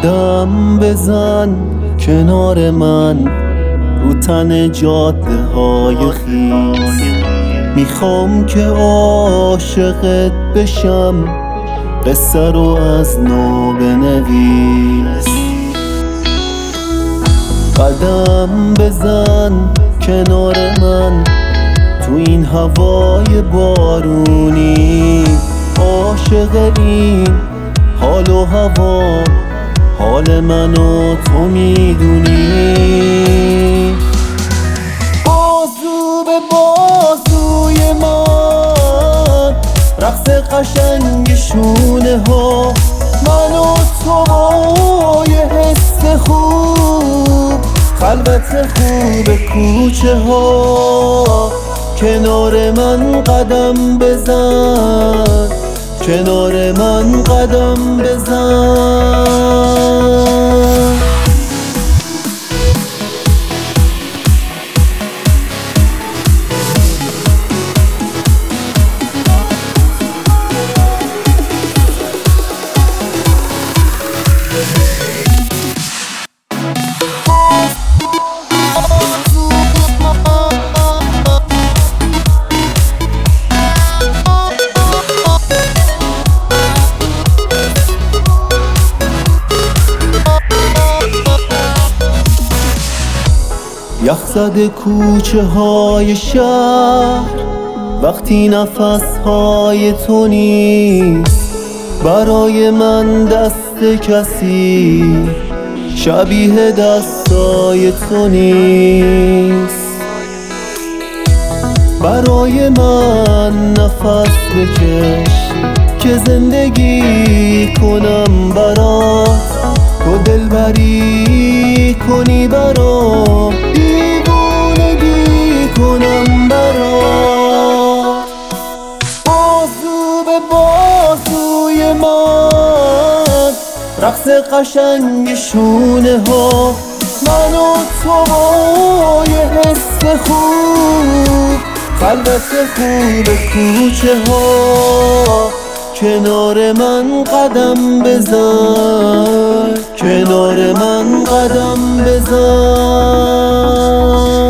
قدم بزن کنار من رو تن جاده های خیس، میخوام که عاشقت بشم، قصه رو از نو بنویس. قدم بزن کنار من تو این هوای بارونی، عاشق این حال و هوا، حال منو تو میدونی. بازو به بازوی من رقص قشنگ شونه ها، من و تو با یه حس خوب، خلوت خوب کوچه ها. کنار من قدم بزن، کنار من قدم بزن. یخ زده کوچه های شهر وقتی نفس های تو نیست، برای من دست کسی شبیه دستای تو نیست. برای من نفس بکش که زندگی کنم برات، تو دلبری کنی برام، دیوونگی کنم برات. بازو به بازوی من رقص قشنگ شونه ها، من و تو با یه حس خوب، خلوت خوب کوچه ها. کنار من قدم بزن، کنار من قدم بزن.